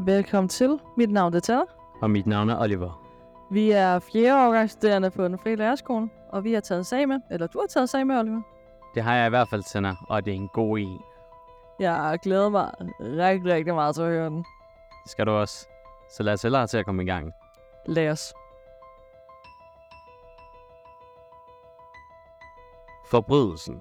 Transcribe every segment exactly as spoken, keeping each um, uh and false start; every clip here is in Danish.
Velkommen til. Mit navn er Tanner. Og mit navn er Oliver. Vi er fjerde årgangsstuderende på den frie lærerskole, og vi har taget sag med, eller du har taget sag med, Oliver. Det har jeg i hvert fald, Tanner, og det er en god en. Jeg glæder mig rigtig, rigtig meget til at høre den. Det skal du også. Så lad os hellere til at komme i gang. Lad os. Forbrydelsen.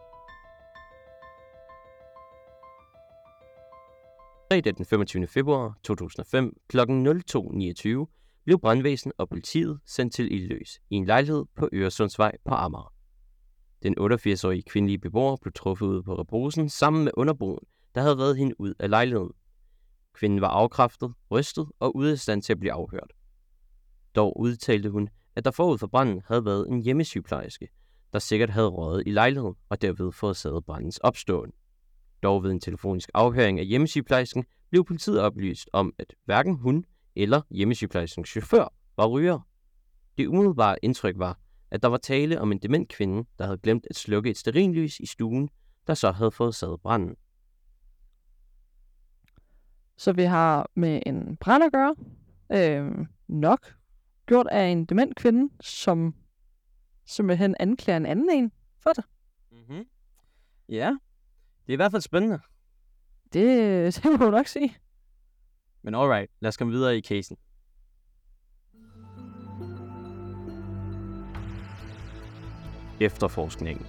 Fredag den femogtyvende februar to tusind og fem klokken nul to niogtyve blev brandvæsen og politiet sendt til ildløs i en lejlighed på Øresundsvej på Amager. Den otteogfirs-årige kvindelige beboer blev truffet ude på reposen sammen med underboen, der havde reddet hende ud af lejligheden. Kvinden var afkræftet, rystet og ude af stand til at blive afhørt. Dog udtalte hun, at der forud for branden havde været en hjemmesygeplejerske, der sikkert havde røget i lejligheden og derved forårsaget brandens opståen. Dog ved en telefonisk afhøring af hjemmesygeplejersken blev politiet oplyst om, at hverken hun eller hjemmesygeplejerskens chauffør var ryger. Det umiddelbare indtryk var, at der var tale om en dement kvinde, der havde glemt at slukke et stearinlys i stuen, der så havde forårsaget branden. Så vi har med en brand at gøre, øh, nok gjort af en dement kvinde, som simpelthen anklager en anden en for det. Mm-hmm. Ja, det er i hvert fald spændende. Det, det må du nok sige. Men alright, lad os komme videre i casen. Efterforskningen.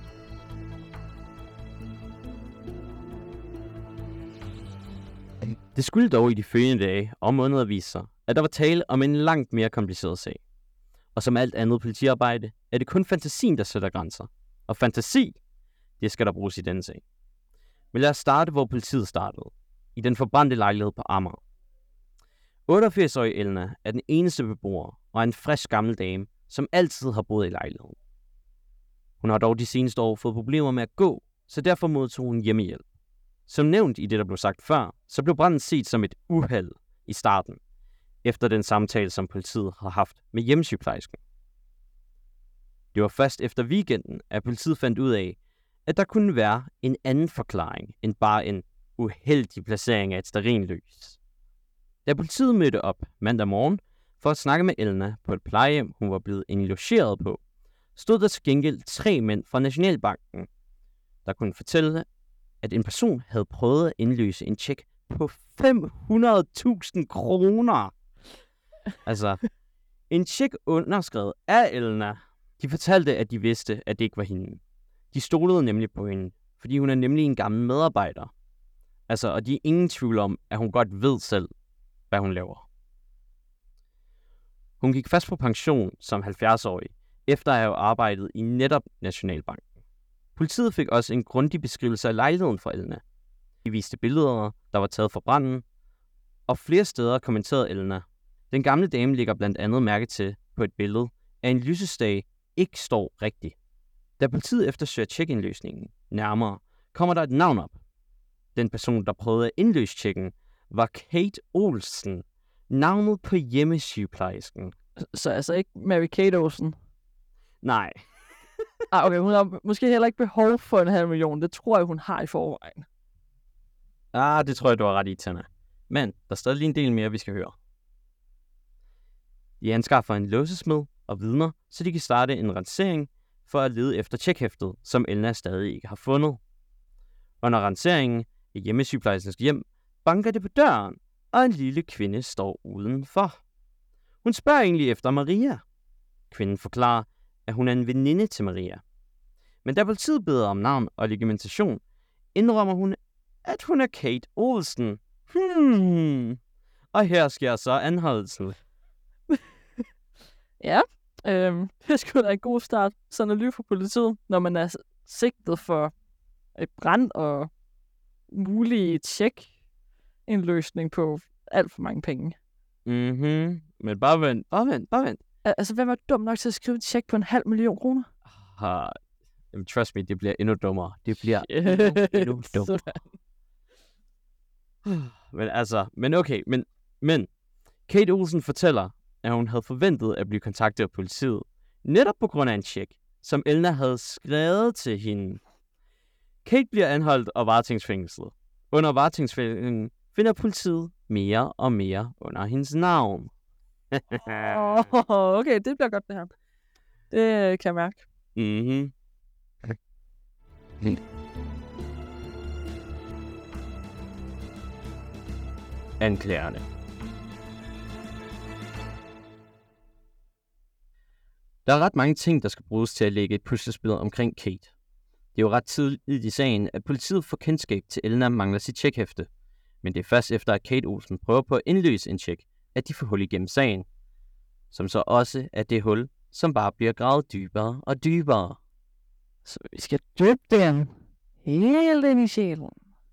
Det skulle dog i de følgende dage og måneder vise sig, at der var tale om en langt mere kompliceret sag. Og som alt andet politiarbejde, er det kun fantasien, der sætter grænser. Og fantasi, det skal der bruges i denne sag. Men lad os starte, hvor politiet startede. I den forbrændte lejlighed på Amager. otteogfirs-årige Elna er den eneste beboer og er en frisk gammel dame, som altid har boet i lejligheden. Hun har dog de seneste år fået problemer med at gå, så derfor modtog hun hjemmehjælp. Som nævnt i det, der blev sagt før, så blev branden set som et uheld i starten, efter den samtale, som politiet har haft med hjemmesygeplejersken. Det var først efter weekenden, at politiet fandt ud af, at der kunne være en anden forklaring end bare en uheldig placering af et stearinlys. Da politiet mødte op mandag morgen for at snakke med Elna på et plejehjem, hun var blevet indlogeret på, stod der til gengæld tre mænd fra Nationalbanken, der kunne fortælle, at en person havde prøvet at indløse en check på fem hundrede tusind kroner. Altså, en check underskrevet af Elna. De fortalte, at de vidste, at det ikke var hende. De stolede nemlig på hende, fordi hun er nemlig en gammel medarbejder. Altså, og de er ingen tvivl om, at hun godt ved selv, hvad hun laver. Hun gik fast på pension som halvfjerds-årig, efter at have arbejdet i netop Nationalbanken. Politiet fik også en grundig beskrivelse af lejligheden fra Elna. De viste billeder, der var taget fra branden, og flere steder kommenterede Elna. Den gamle dame lægger blandt andet mærke til på et billede, at en lysestage ikke står rigtigt. Da politiet eftersøger check-indløsningen nærmere, kommer der et navn op. Den person, der prøvede at indløse checken, var Kate Olsen, navnet på hjemmesygeplejersken. Så altså ikke Mary Kate Olsen? Nej. ah, okay, hun har måske heller ikke behov for en halv million. Det tror jeg, hun har i forvejen. Ah, det tror jeg, du har ret i, Tanna. Men der er stadig lige en del mere, vi skal høre. De anskaffer en låsesmed og vidner, så de kan starte en ransering for at lede efter tjekhæftet, som Elna stadig ikke har fundet. Under ranseringen i hjemmesygeplejerskens hjem banker det på døren, og en lille kvinde står udenfor. Hun spørger egentlig efter Maria. Kvinden forklarer, at hun er en veninde til Maria. Men da politiet beder om navn og legitimation, indrømmer hun, at hun er Kate Olsen. Hmm. Og her sker så anholdelsen. Ja, øhm, det er sgu da en god start. Sådan at lyve for politiet, når man er sigtet for et brand og mulig check-indløsning på alt for mange penge. Mhm, men bare vent, bare vent, bare vent. Al- altså, hvem er dum nok til at skrive et check på en halv million kroner? Ah, jamen, trust me, det bliver endnu dummere. Det bliver endnu, endnu dummere. Men altså, men okay, men, men Kate Olsen fortæller, at hun havde forventet at blive kontaktet af politiet, netop på grund af en check, som Elna havde skrevet til hende. Kate bliver anholdt og varetægtsfængslet. Under varetægtsfængslingen finder politiet mere og mere under hendes navn. Åh, okay, det bliver godt det her. Det kan jeg mærke. Mhm. Anklagerne. Der er ret mange ting, der skal bruges til at lægge et puslespil omkring Kate. Det er jo ret tidligt i sagen, at politiet får kendskab til, at Elna mangler sit tjekhæfte. Men det er først efter, at Kate Olsen prøver på at indløse en tjek, at de får hul igennem sagen. Som så også er det hul, som bare bliver gravet dybere og dybere. Så vi skal dybe den helt ind i sjælen.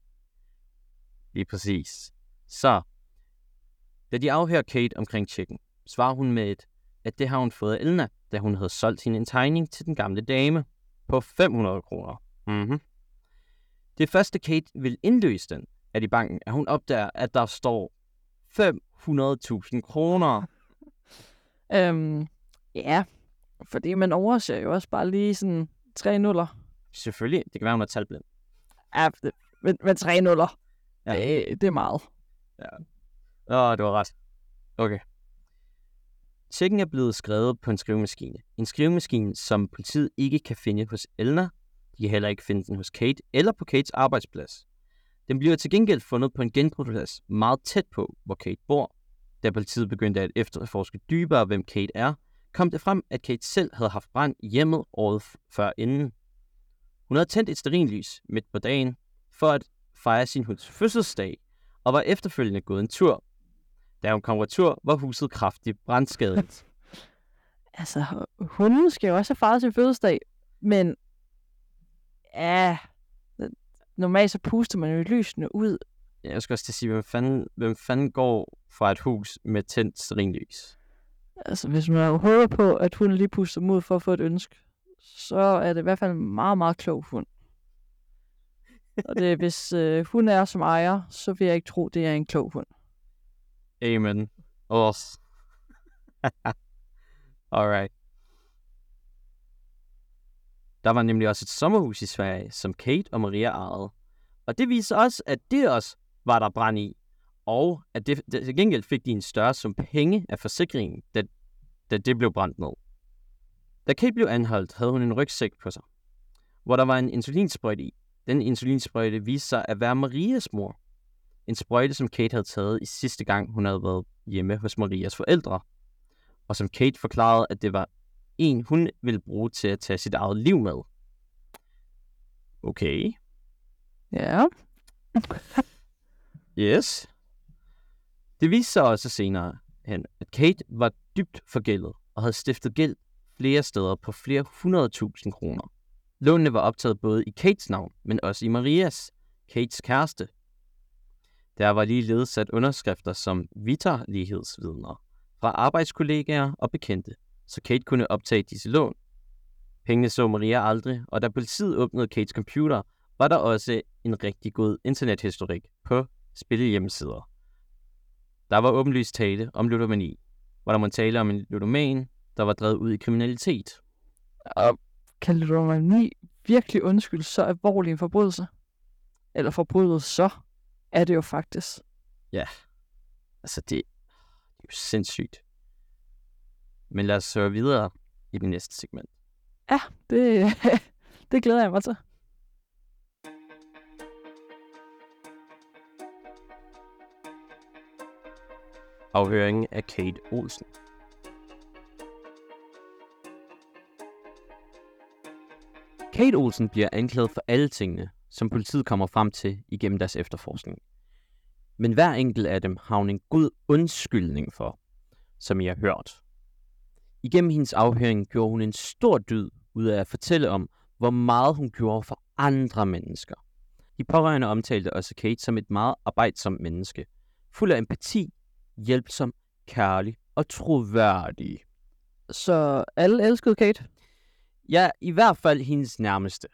Lige præcis. Så, da de afhører Kate omkring tjekken, svarer hun med, et, at det har hun fået af Elna, da hun havde solgt hende en tegning til den gamle dame på fem hundrede kroner. Mm-hmm. Det første Kate vil indløse den, at i banken, at hun opdager, at der står fem hundrede tusind kroner. Øhm, ja, fordi man overser jo også bare lige sådan tre nuller. Selvfølgelig, det kan være, hun er talblind. Ja, det, men, men tre nuller, Ja. det, det er meget. Ja. Åh, du har ret. Okay. Checken er blevet skrevet på en skrivemaskine. En skrivemaskine, som politiet ikke kan finde hos Elna. De kan heller ikke finde den hos Kate eller på Kates arbejdsplads. Den bliver til gengæld fundet på en genbrugsplads meget tæt på, hvor Kate bor. Da politiet begyndte at efterforske dybere, hvem Kate er, kom det frem, at Kate selv havde haft brand i hjemmet året før inden. Hun havde tændt et stearinlys midt på dagen for at fejre sin hunds fødselsdag, og var efterfølgende gået en tur. Da hun kom retur, var huset kraftigt brandskadet. Altså, hunden skal jo også have fejret sin fødselsdag, men ja, normalt så puster man jo lysene ud. Jeg skal også til at sige, hvem fanden, hvem fanden går fra et hus med tændt stearinlys? Altså, hvis man håber på, at hunden lige puster dem ud for at få et ønske, så er det i hvert fald en meget, meget klog hund. Og det, hvis øh, hun er som ejer, så vil jeg ikke tro, det er en klog hund. Amen. Oh. Alright. Der var nemlig også et sommerhus i Sverige, som Kate og Maria ejede. Og det viser også, at det også var der brand i. Og at det, det, til gengæld fik de en større sum penge af forsikringen, da, da det blev brændt ned. Da Kate blev anholdt, havde hun en rygsæk på sig, hvor der var en insulinsprøjte i. Den insulinsprøjte viste sig at være Marias mor. En sprøjte, som Kate havde taget i sidste gang, hun havde været hjemme hos Marias forældre. Og som Kate forklarede, at det var en, hun ville bruge til at tage sit eget liv med. Okay. Ja. Yes. Det viste sig også senere hen, at Kate var dybt forgældet og havde stiftet gæld flere steder på flere hundrede tusind kroner. Lånene var optaget både i Kates navn, men også i Marias, Kates kæreste. Der var ligeledes sat underskrifter som vitterlighedsvidner fra arbejdskollegaer og bekendte, så Kate kunne optage disse lån. Pengene så Maria aldrig, og da politiet åbnede Kates computer, var der også en rigtig god internethistorik på spillehjemmesider. Der var åbenlyst tale om ludomani, hvor der må tale om en ludoman, der var drevet ud i kriminalitet. Og kan ludomani virkelig undskylde så alvorlig en forbrydelse? Eller forbrydelse så er det jo faktisk. Ja, altså det, det er jo sindssygt. Men lad os høre videre i det næste segment. Ja, det, det glæder jeg mig til. Afhøringen af Kate Olsen. Kate Olsen bliver anklaget for alle tingene, som politiet kommer frem til igennem deres efterforskning. Men hver enkelt af dem har hun en god undskyldning for, som I har hørt. Igennem hendes afhøring gjorde hun en stor dyd ud af at fortælle om, hvor meget hun gjorde for andre mennesker. De pårørende omtalte også Kate som et meget arbejdsomt menneske, fuld af empati, hjælpsom, kærlig og troværdig. Så alle elskede Kate? Ja, i hvert fald hendes nærmeste.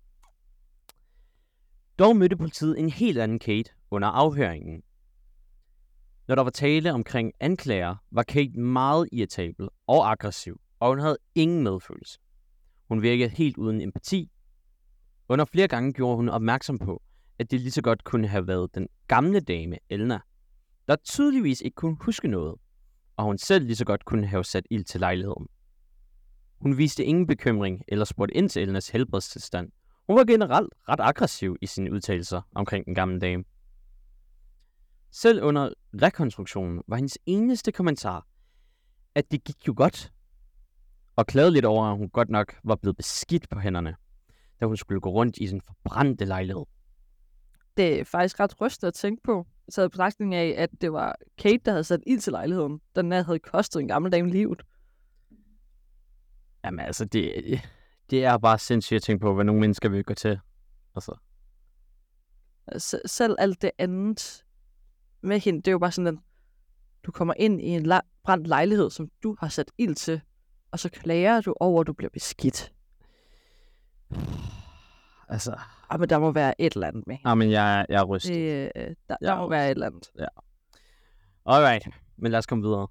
Dog mødte politiet en helt anden Kate under afhøringen. Når der var tale omkring anklager, var Kate meget irritabel og aggressiv, og hun havde ingen medfølelse. Hun virkede helt uden empati. Under flere gange gjorde hun opmærksom på, at det lige så godt kunne have været den gamle dame, Elna, der tydeligvis ikke kunne huske noget, og hun selv lige så godt kunne have sat ild til lejligheden. Hun viste ingen bekymring eller spurgte ind til Elenas helbredstilstand. Hun var generelt ret aggressiv i sine udtalelser omkring den gamle dame. Selv under rekonstruktionen var hendes eneste kommentar, at det gik jo godt, og klagede lidt over, at hun godt nok var blevet beskidt på hænderne, da hun skulle gå rundt i sin forbrændte lejlighed. Det er faktisk ret rystende at tænke på, taget i betragtning af, at det var Kate, der havde sat ild til lejligheden. Den her havde kostet en gammel dame livet. Jamen altså, det, det er bare sindssygt at tænke på, hvad nogle mennesker vil gå til. Altså. S- selv alt det andet med hende, det er jo bare sådan, at du kommer ind i en la- brændt lejlighed, som du har sat ild til, og så klager du over, at du bliver beskidt. Altså. Ah, men der må være et eller andet med hende. Ah, men jeg, jeg er rystet. Det, øh, der, Ja. der må være et eller andet. Ja. Alright, men lad os komme videre.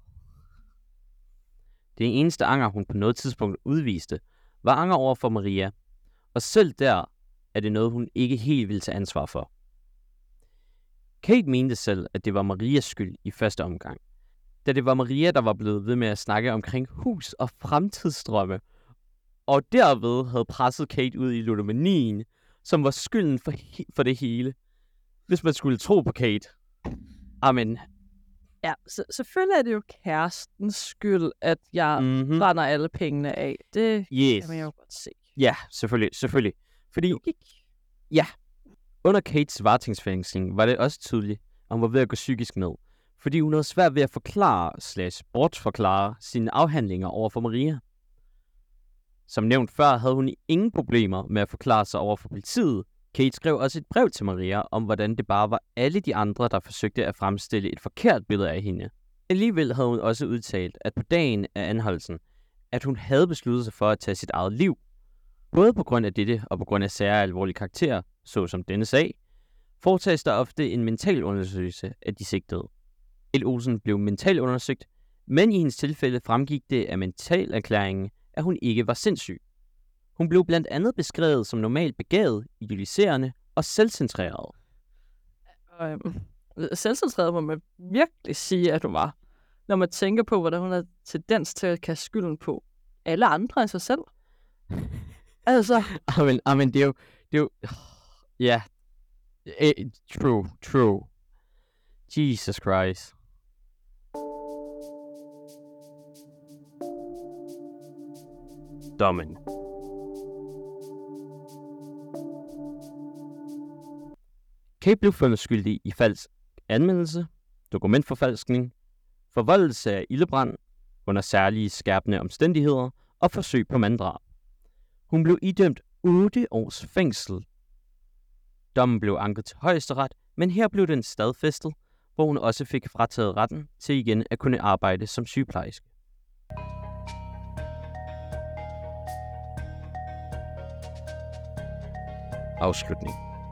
Det eneste anger, hun på noget tidspunkt udviste, var anger over for Maria. Og selv der er det noget, hun ikke helt ville tage ansvar for. Kate mente selv, at det var Marias skyld i første omgang. Da det var Maria, der var blevet ved med at snakke omkring hus og fremtidsdrømme. Og derved havde presset Kate ud i ludomanien, som var skylden for, he- for det hele. Hvis man skulle tro på Kate. Amen. Ja, så, selvfølgelig er det jo kærestens skyld, at jeg Mm-hmm. brænder alle pengene af. Det Yes. kan man jo godt se. Ja, selvfølgelig, selvfølgelig. Fordi Logik. under Kates varetægtsfængsling var det også tydeligt, at hun var ved at gå psykisk ned. Fordi hun havde svært ved at forklare slash bortforklare sine afhandlinger over for Maria. Som nævnt før, havde hun ingen problemer med at forklare sig over for politiet. Kate skrev også et brev til Maria om, hvordan det bare var alle de andre, der forsøgte at fremstille et forkert billede af hende. Alligevel havde hun også udtalt, at på dagen af anholdelsen, at hun havde besluttet sig for at tage sit eget liv. Både på grund af dette og på grund af særlige alvorlige karakterer, såsom denne sag, foretages der ofte en mental undersøgelse af de sigtede. El Olsen blev mentalt undersøgt, men i hendes tilfælde fremgik det af mentalerklæringen, at hun ikke var sindssyg. Hun blev blandt andet beskrevet som normalt begavet, idealiserende og selvcentreret. Og, øhm, selvcentreret må man virkelig sige, at hun var. Når man tænker på, hvordan hun har tendens til at kaste skylden på alle andre end sig selv. Altså, Amen, amen, det er jo... Det er jo ja. Yeah. True, true. Jesus Christ. Dommen. Kate blev fundet skyldig i falsk anmeldelse, dokumentforfalskning, forvoldelse af ildebrand under særlige skærpende omstændigheder og forsøg på manddrab. Hun blev idømt otte års fængsel. Dommen blev anket til højesteret, men her blev den stadfæstet, hvor hun også fik frataget retten til igen at kunne arbejde som sygeplejerske. Afslutning.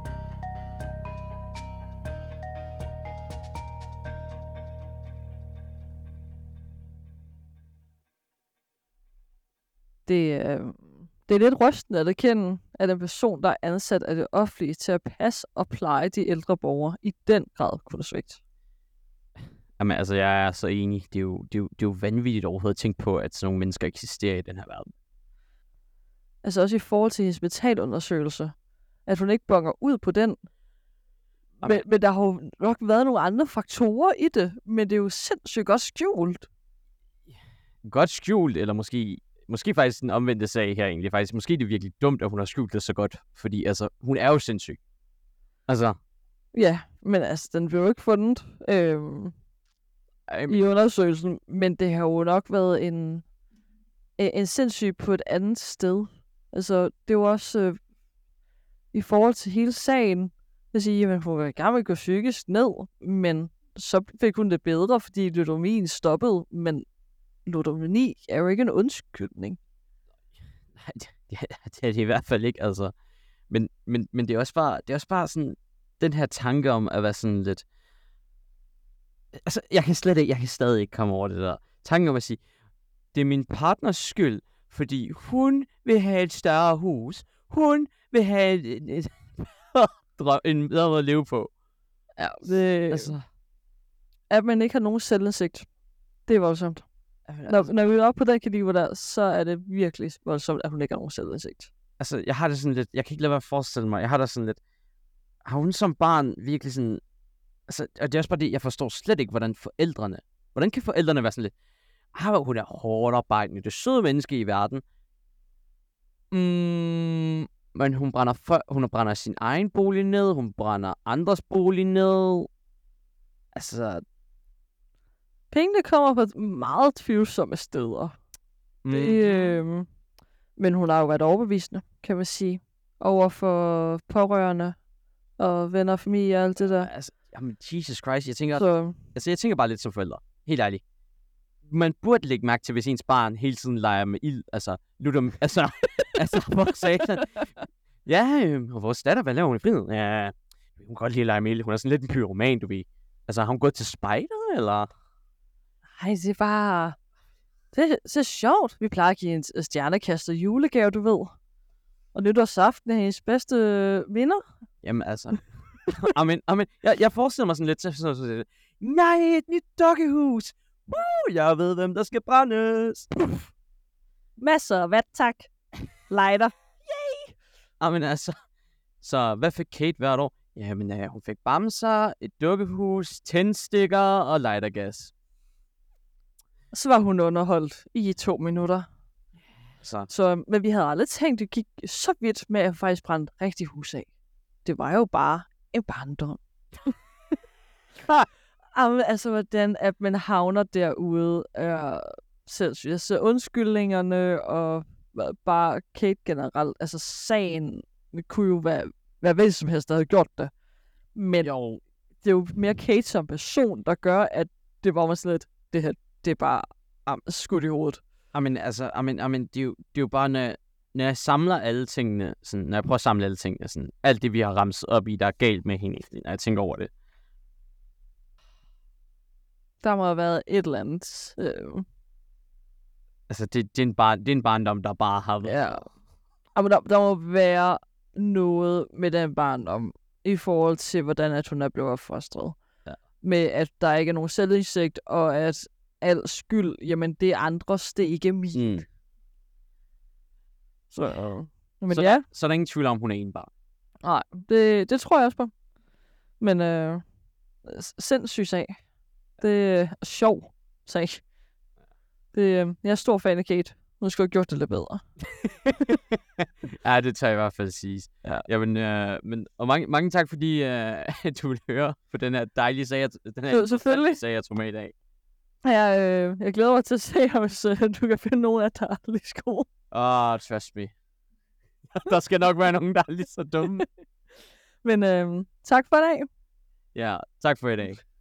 det, øh, det er lidt rystende at erkende, at en person, der er ansat af det offentlige til at passe og pleje de ældre borgere, i den grad kunne svigte. Jamen altså, jeg er så enig. Det er jo, det er jo, det er jo vanvittigt overhovedet at tænke på, at sådan nogle mennesker eksisterer i den her verden. Altså også i forhold til hendes mentalundersøgelse, at hun ikke bonger ud på den. Men, men der har jo nok været nogle andre faktorer i det, men det er jo sindssygt godt skjult. Godt skjult, eller måske, måske faktisk den omvendte sag her egentlig. Faktisk, måske det er virkelig dumt, at hun har skjult det så godt, fordi altså, hun er jo sindssyg. Altså. Ja, men altså, den blev jo ikke fundet øhm, i undersøgelsen, men det har jo nok været en, en sindssyg på et andet sted. Altså, det er jo også øh, i forhold til hele sagen, at sige, at hun var i gang med at gå psykisk ned, men så fik hun det bedre, fordi ludomanien stoppede, men ludomani er jo ikke en undskyldning. Nej, det, det, det er det i hvert fald ikke, altså. Men, men, men det er også bare, det er også bare sådan, den her tanke om at være sådan lidt, altså, jeg kan slet ikke, jeg kan stadig ikke komme over det der. Tanken om at sige, det er min partners skyld, fordi hun vil have et større hus, hun vil have et, et, et en bedre måde at leve på. Ja, det, Altså, at man ikke har nogen selvindsigt. Det er voldsomt. Når, når vi er oppe på den kaliber der, så er det virkelig voldsomt, at hun ikke har nogen selvindsigt. Altså, jeg har det sådan lidt... Jeg kan ikke lade være at forestille mig. Jeg har det sådan lidt... Har hun som barn virkelig sådan... Altså, og det er også bare det, jeg forstår slet ikke, hvordan forældrene... Hvordan kan forældrene være sådan lidt... Ah, hun er hårdt arbejdende, det søde menneske i verden. Mm, men hun brænder, for, hun brænder sin egen bolig ned, hun brænder andres bolig ned. Altså... Pengene kommer på meget tvivlsomme steder. Mm. Det, øh, men hun har jo været overbevisende, kan man sige. Over for pårørende og venner og familie og alt det der. Altså, jamen, Jesus Christ, jeg tænker... Så... Altså, jeg tænker bare lidt som forældre. Helt ærligt. Man burde lægge mærke til, hvis ens barn hele tiden leger med ild. Altså, lutter, altså, altså, for satan. Ja, øh, og vores datter, hvad laver hun i friheden? Ja, hun kan godt lide at lege med ild. Hun er sådan lidt en pyroman, du ved. Altså, har hun gået til spejder, eller? Ej, det er bare... Det, det er sjovt. Vi plejer at give en stjernekaster julegave, du ved. Og nytårsaften er hendes bedste vinder. Jamen, altså... amen, amen. Jeg, jeg forestiller mig sådan lidt til sådan noget. Nej, et nyt dukkehus! Uh, jeg ved, hvem der skal brændes! Masser af vat, tak. Lighter. Yay! Amen, altså... Så hvad fik Kate hvert år? Jamen, ja, hun fik bamser, et dukkehus, tændstikker og lightergas. Så var hun underholdt i to minutter. Så. Så, men vi havde aldrig tænkt, at det gik så vidt med at faktisk brænde rigtig hus af. Det var jo bare en barndom. Jamen, altså, hvordan at man havner derude, er sindssygt. Altså, undskyldningerne og bare Kate generelt, altså sagen kunne jo være, være hvad som helst, der havde gjort det. Men jo, det er jo mere Kate som person, der gør, at det var sådan lidt, det her, det er bare um, skudt i hovedet. Amen, altså, amen, amen, det, er jo, det er jo bare, når, når jeg samler alle tingene, sådan, når jeg prøver at samle alle tingene, sådan, alt det, vi har ramset op i, der er galt med hende, når jeg tænker over det. Der må have været et eller andet. Øh... Altså, det, det, er en bar, det er en barndom, der bare har været... Ja. Jamen, der, der må være noget med den barndom, i forhold til, hvordan at hun er blevet opfostret. Ja. Med, at der ikke er nogen selvindsigt, og at al skyld, jamen, det er andres, det er ikke min. Mm. Så, øh. Men så, ja. der, så er der ingen tvivl om, hun er en barn. Nej, det, det tror jeg også på. Men øh, sindssyg sag. Det er sjov sag. Det, øh, jeg er stor fan af Kate. Hun skulle have gjort det lidt bedre. Ja, det tager jeg i hvert fald sige. Ja. Jamen, øh, men, og mange, mange tak, fordi øh, du vil høre på den her dejlige sag, den her selvfølgelig sag, jeg tog med i dag. Jeg, øh, jeg glæder mig til at se, hvis øh, du kan finde nogen af der er lige sko. Åh, oh, trust me. Der skal nok være nogen, der er lige så dumme. Men øh, tak for i dag. Ja, tak for i dag.